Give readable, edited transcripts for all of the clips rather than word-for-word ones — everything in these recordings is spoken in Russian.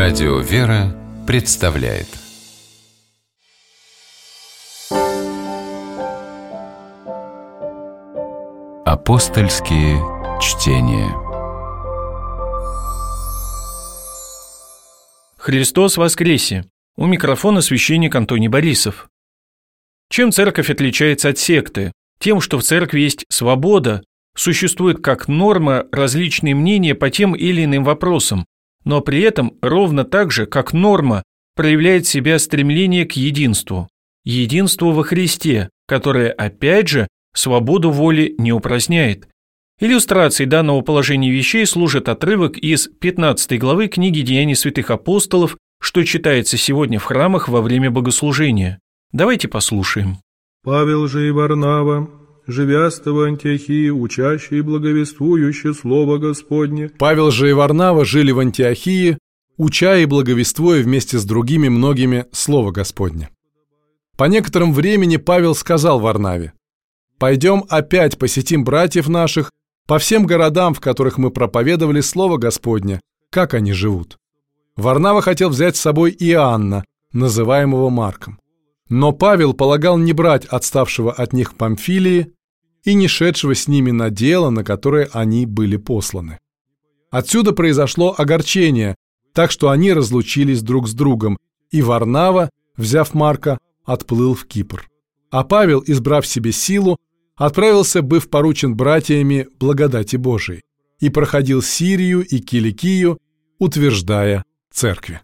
Радио «Вера» представляет Апостольские чтения. Христос воскресе! У микрофона священник Антоний Борисов. Чем церковь отличается от секты? Тем, что в церкви есть свобода, существует как норма различные мнения по тем или иным вопросам, но при этом ровно так же, как норма, проявляет себя стремление к единству. Единству во Христе, которое, опять же, свободу воли не упраздняет. Иллюстрацией данного положения вещей служит отрывок из 15 главы книги «Деяний святых апостолов», что читается сегодня в храмах во время богослужения. Давайте послушаем. «Павел же и Варнава, живяста в Антиохии, учащие и благовествующие Слово Господне». Павел же и Варнава жили в Антиохии, уча и благовествуя вместе с другими многими Слово Господне. По некотором времени Павел сказал Варнаве: «Пойдем опять посетим братьев наших по всем городам, в которых мы проповедовали Слово Господне, как они живут». Варнава хотел взять с собой Иоанна, называемого Марком. Но Павел полагал не брать отставшего от них в Памфилии и не шедшего с ними на дело, на которое они были посланы. Отсюда произошло огорчение, так что они разлучились друг с другом, и Варнава, взяв Марка, отплыл в Кипр. А Павел, избрав себе силу, отправился, быв поручен братьями благодати Божией, и проходил Сирию и Киликию, утверждая церкви.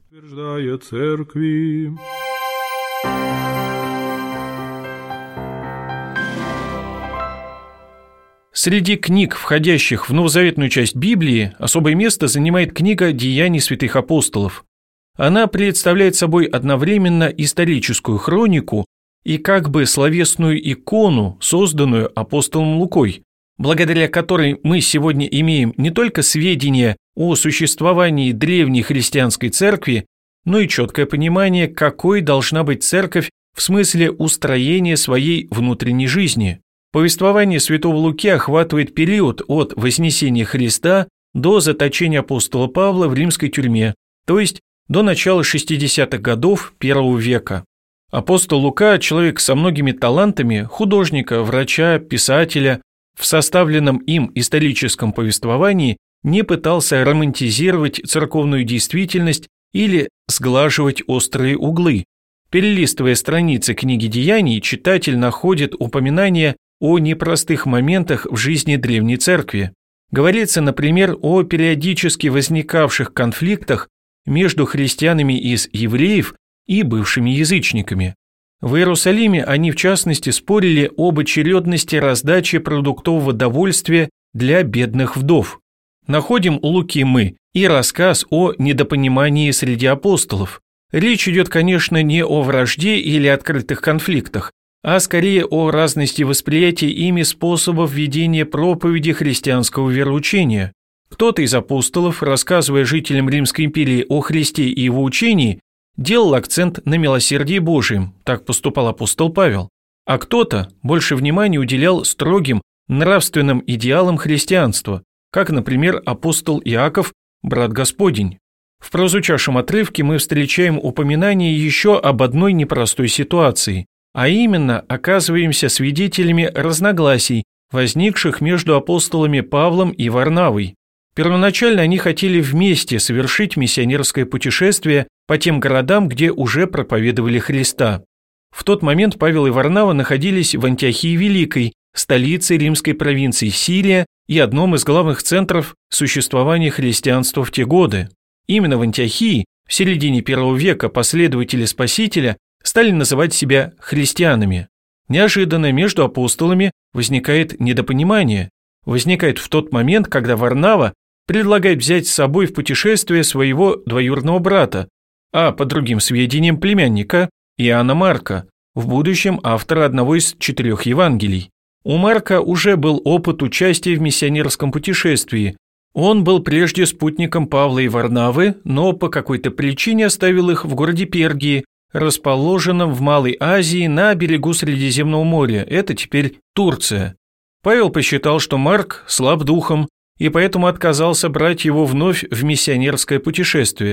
Среди книг, входящих в новозаветную часть Библии, особое место занимает книга «Деяний святых апостолов». Она представляет собой одновременно историческую хронику и как бы словесную икону, созданную апостолом Лукой, благодаря которой мы сегодня имеем не только сведения о существовании древней христианской церкви, но и четкое понимание, какой должна быть церковь в смысле устроения своей внутренней жизни. Повествование святого Луки охватывает период от вознесения Христа до заточения апостола Павла в римской тюрьме, то есть до начала 60-х годов I века. Апостол Лука – человек со многими талантами, художника, врача, писателя, в составленном им историческом повествовании не пытался романтизировать церковную действительность или сглаживать острые углы. Перелистывая страницы книги «Деяний», читатель находит упоминания о непростых моментах в жизни древней церкви. Говорится, например, о периодически возникавших конфликтах между христианами из евреев и бывшими язычниками. В Иерусалиме они, в частности, спорили об очередности раздачи продуктового довольствия для бедных вдов. Находим у Луки мы и рассказ о недопонимании среди апостолов. Речь идет, конечно, не о вражде или открытых конфликтах, а скорее о разности восприятия ими способов ведения проповеди христианского вероучения. Кто-то из апостолов, рассказывая жителям Римской империи о Христе и его учении, делал акцент на милосердии Божьем, так поступал апостол Павел, а кто-то больше внимания уделял строгим нравственным идеалам христианства, как, например, апостол Иаков, брат Господень. В прозвучавшем отрывке мы встречаем упоминание еще об одной непростой ситуации, а именно оказываемся свидетелями разногласий, возникших между апостолами Павлом и Варнавой. Первоначально они хотели вместе совершить миссионерское путешествие по тем городам, где уже проповедовали Христа. В тот момент Павел и Варнава находились в Антиохии Великой, столице римской провинции Сирия и одном из главных центров существования христианства в те годы. Именно в Антиохии в середине I века последователи Спасителя стали называть себя христианами. Неожиданно между апостолами возникает недопонимание. Возникает в тот момент, когда Варнава предлагает взять с собой в путешествие своего двоюродного брата, а по другим сведениям племянника, Иоанна Марка, в будущем автора одного из 4 Евангелий. У Марка уже был опыт участия в миссионерском путешествии. Он был прежде спутником Павла и Варнавы, но по какой-то причине оставил их в городе Пергии, расположенном в Малой Азии на берегу Средиземного моря, это теперь Турция. Павел посчитал, что Марк слаб духом, и поэтому отказался брать его вновь в миссионерское путешествие.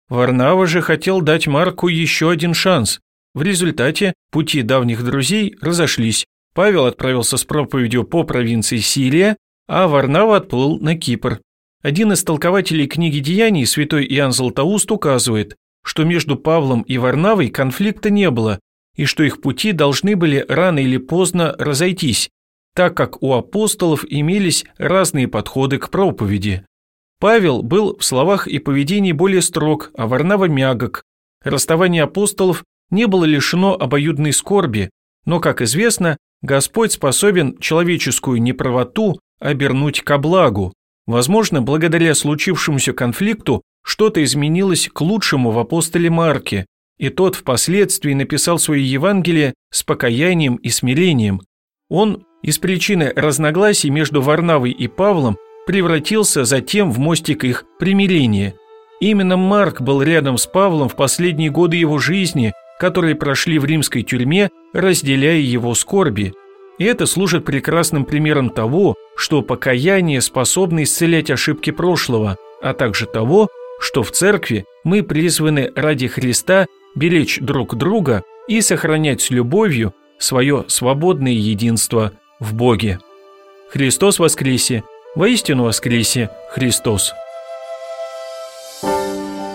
Варнава же хотел дать Марку еще один шанс. В результате пути давних друзей разошлись. Павел отправился с проповедью по провинции Сирия, а Варнава отплыл на Кипр. Один из толкователей книги «Деяний», святой Иоанн Златоуст, указывает, что между Павлом и Варнавой конфликта не было, и что их пути должны были рано или поздно разойтись, так как у апостолов имелись разные подходы к проповеди. Павел был в словах и поведении более строг, а Варнава мягок. Расставание апостолов не было лишено обоюдной скорби, но, как известно, Господь способен человеческую неправоту обернуть ко благу. Возможно, благодаря случившемуся конфликту что-то изменилось к лучшему в апостоле Марке, и тот впоследствии написал свое Евангелие с покаянием и смирением. Он из причины разногласий между Варнавой и Павлом превратился затем в мостик их примирения. Именно Марк был рядом с Павлом в последние годы его жизни, которые прошли в римской тюрьме, разделяя его скорби. И это служит прекрасным примером того, что покаяние способно исцелять ошибки прошлого, а также того, что в церкви мы призваны ради Христа беречь друг друга и сохранять с любовью свое свободное единство в Боге. Христос воскресе! Воистину воскресе Христос!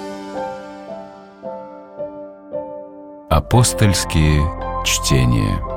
Апостольские чтения.